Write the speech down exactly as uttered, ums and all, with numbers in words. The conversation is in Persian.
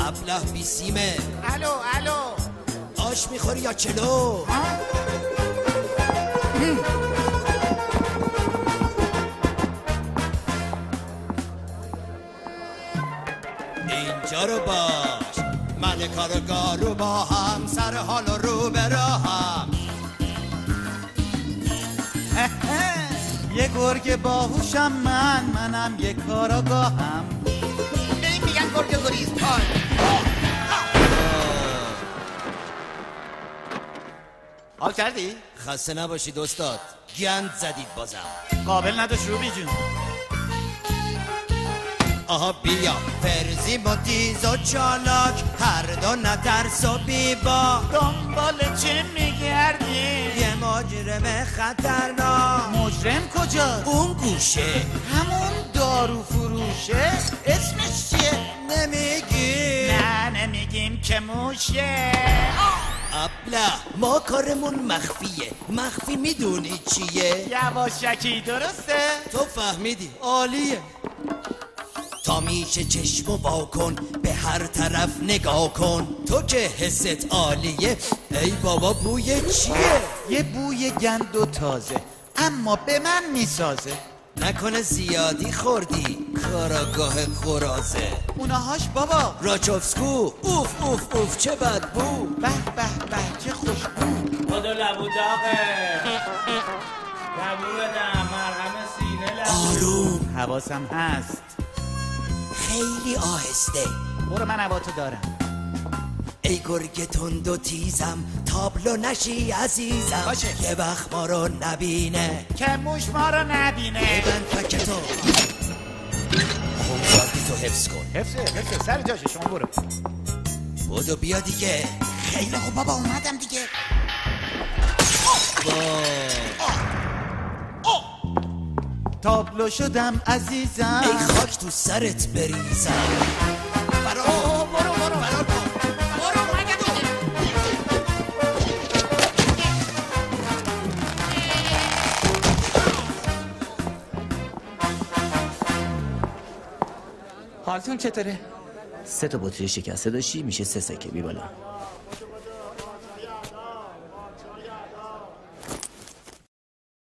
ابله بیسیمه. الو الو آش میخوری یا چلو؟ اینجا رو باش، من کارگاه رو با هم، سر حال رو به راهم. یه گرگ باهوشم من، منم یه کاراگاهم. به این میگن گرگ گریز پای. حال کردی؟ خسته نباشید استاد، گند زدید بازم. قابل نداشت روبی جون. آها بیا فرزی با تیز و چالاک، هر دو نترس و بیبا. دنبال چه میگردی؟ یه مجرم خطرناک. مجرم کجا؟ اون گوشه. همون دارو فروشه؟ اسمش چیه؟ نمیگی؟ نه نمیگیم که موشه. ابله ما کارمون مخفیه. مخفی میدونی چیه؟ یواشکی درسته؟ تو فهمیدی عالیه. تا میشه چشمو واکن، به هر طرف نگاه کن. تو که حست عالیه. ای بابا بوی چیه؟ یه بوی گند و تازه، اما به من میسازه. نکنه زیادی خوردی کاراگاه قرازه. اونهاش بابا راچوفسکو. اوف اوف اوف چه بد بو. به به به چه خوشبو. خدا لبو داغه. لبو بدم مرهم سینه لبو. آروم، حواسم هست. خیلی آهسته. برو من هواتو دارم. ای گرگ تند و تیزم، تابلو نشی عزیزم. باشه. یه وقت ما رو نبینه، که موش ما رو نبینه. ببند پکتو، خونساردی تو حفظ کن. حفظه حفظه سر جاشه. شما برو. بودو بیا دیگه. خیلی خوب بابا اومدم دیگه. تابلو شدم عزیزم. ای خاک تو سرت بریزم. فرار اوه برو برو فرار کن. برو اومدم دیگه. حالتون چطوره؟ سه تا بطری شکسته داشتی، میشه سه سکه. بی بالا.